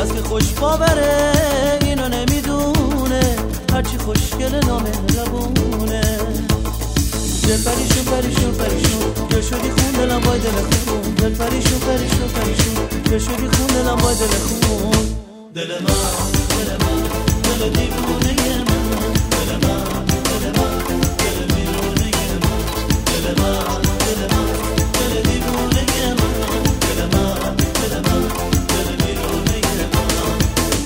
بس که خوش باوره اینو نمیدونه هرچی خوشگل نامهربونه. دل پریشون پریشون پریشون دل شدی خون دلم وای دل خون. دل پریشون پریشون پریشون دل شدی خون دلم وای دل خون. دل من دل من دل دیوونه من. دل من دل من دل دیوونه من. دل من دل من دل دیوونه من. دل من دل من دل دیوونه من.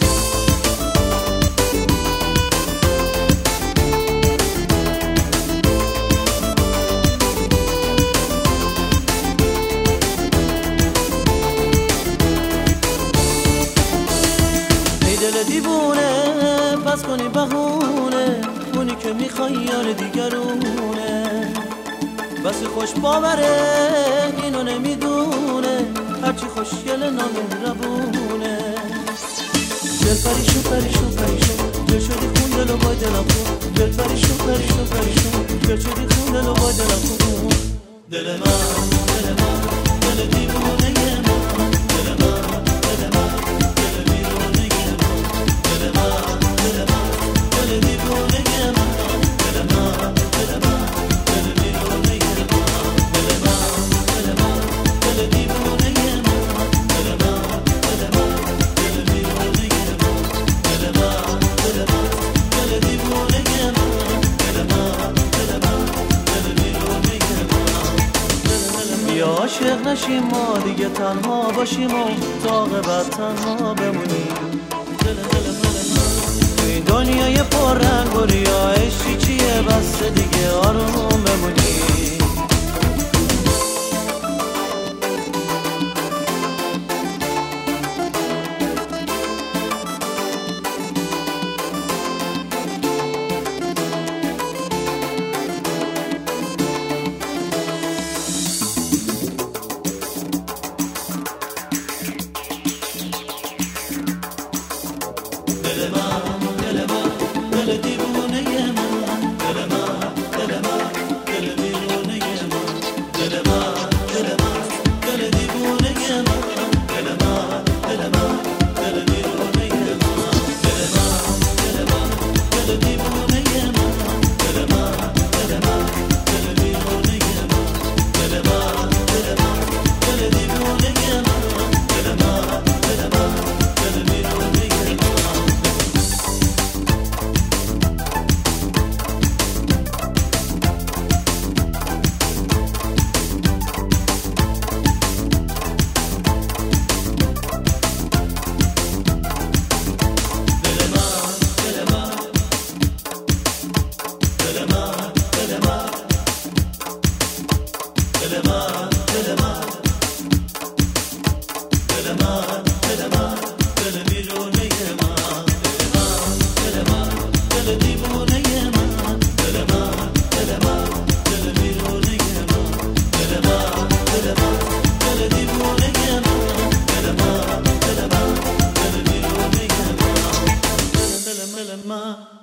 دل دیوونه بس کنی بهونه اونی که میخوای یار دیگرونه. بس خوش باوره اینو نمیدونه هرچی خوشگل نامهربونه. دل پریشون پریشون پریشون دل شدی خون دل و وای دلم خون. دل پریشون پریشون پریشون دل شدی خون دل و وای دلم خون. دل من دل من دل دیوونه من. دل من دل من دل دیوونه من. دل من دل من دل دیوونه من. دل من دل من دل دیوونه من. دل من دل من دل دیوونه من. دل من دل من دل دیوونه من. دل من دل من دل دیوونه من. دل من دل من دل دیوونه من. بیا عاشق نشیم ما دیگه تنها باشیم و تا عاقبت تنها بمونیم. این دنیای پر رنگ و ریاحشی چیه بس دیگه آروم بمونی. دل من دل من دل دیوونه من. دل من دل من دل دیوونه من. دل من دل من دل دیوونه من. دل من دل من دل دیوونه من. دل من دل من دل دیوونه من. دل من دل من دل دیوونه من. دل من دل من دل دیوونه من. دل من دل من دل دیوونه من. My